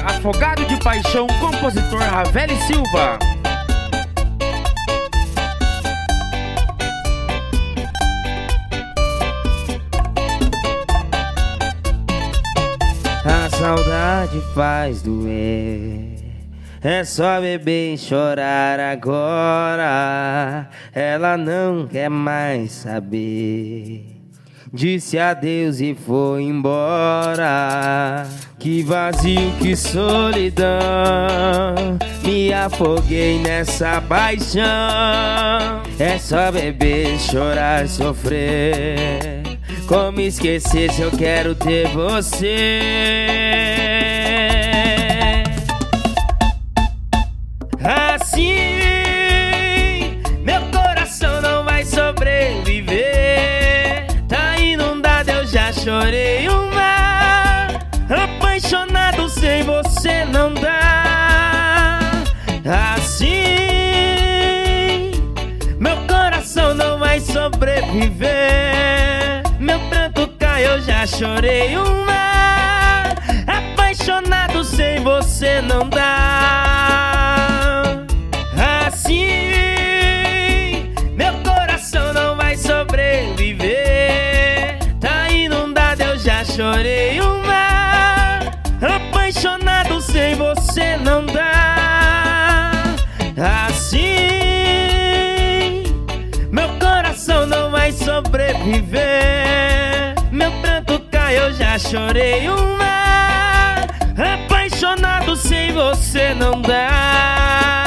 Afogado de Paixão, compositor Ravelli Silva. A saudade faz doer, é só beber e chorar agora. Ela não quer mais saber, disse adeus e foi embora. Que vazio, que solidão, me afoguei nessa paixão. É só beber, chorar, sofrer. Como esquecer se eu quero ter você? Assim, meu coração não vai sobreviver. Tá inundado, eu já chorei um mar. Apaixonado sem você não dá. Assim, meu coração não vai sobreviver. Meu pranto cai, eu já chorei um mar. Apaixonado sem você não dá. Assim, meu coração não vai sobreviver. Tá inundado, eu já chorei um mar. Apaixonado sem você não dá. Assim, meu coração não vai sobreviver. Meu pranto cai, eu já chorei um mar. Apaixonado sem você não dá.